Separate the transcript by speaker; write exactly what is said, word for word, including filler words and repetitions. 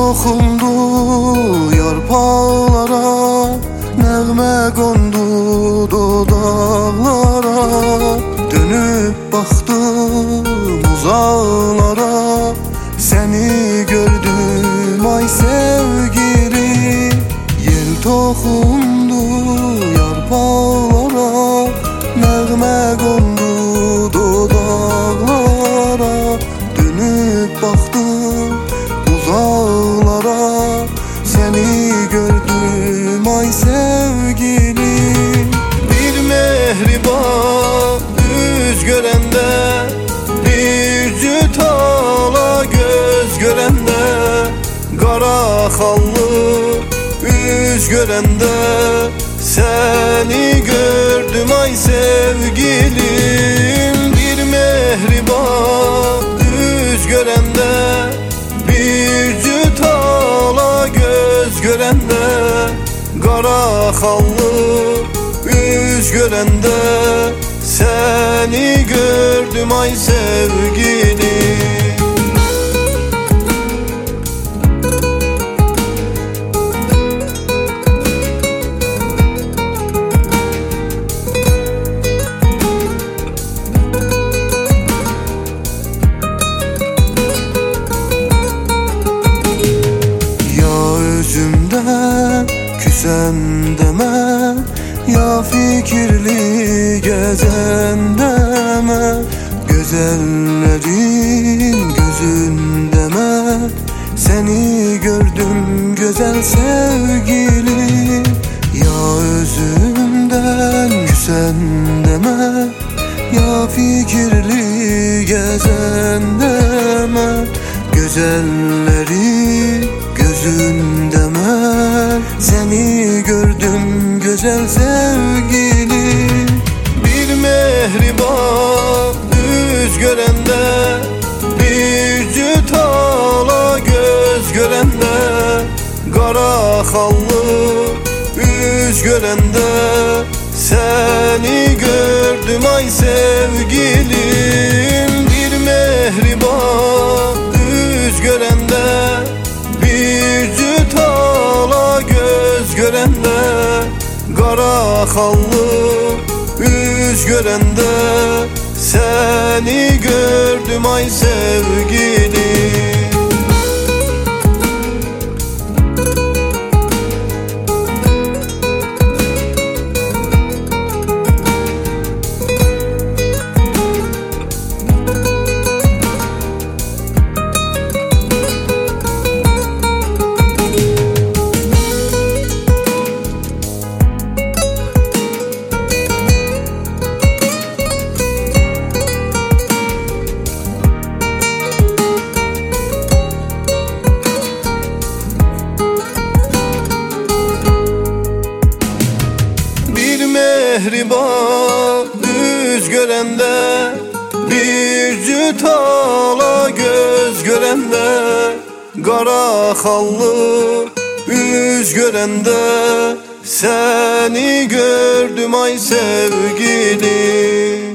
Speaker 1: toxundu yarpaqlara, nəğmə qondu dodaqlara. Dönüb baxdım uzaqlara, səni gördüm ay sevgili. Yel toxundu yarpaqlara, nəğmə qondu dodaqlara. Dönüb baxdım uzaqlara, səni gördüm ay sevgili. Bir mehriban üz görəndə, bir cüt ala göz görəndə, qara xallı üz görəndə, səni gördüm ay sevgilim. Bir mehriban üz görəndə, bir cüt ala göz görəndə, qara xallı üz görəndə, səni gördüm ay sevgilim. Özümdən küsən demə, ya fikirli gəzən demə. Gözəllərin gözündə mən səni gördüm gözəl sevgili. Ya özümdən küsən demə, ya fikirli gəzən demə. Gözəllərin gözündə mən səni gördüm gözəl sevgili. Bir mehriban üz görəndə, bir cüt ala göz görəndə, qara xallı üz görəndə, səni gördüm ay sevgilim. Bir mehriban üz görəndə, bir cüt ala göz görəndə, qara xallı üz görəndə, səni gördüm ay sevgilim. Mehriban üz görəndə, bir cüt ala göz görəndə, qara xallı üz görəndə, səni gördüm ay sevgilim.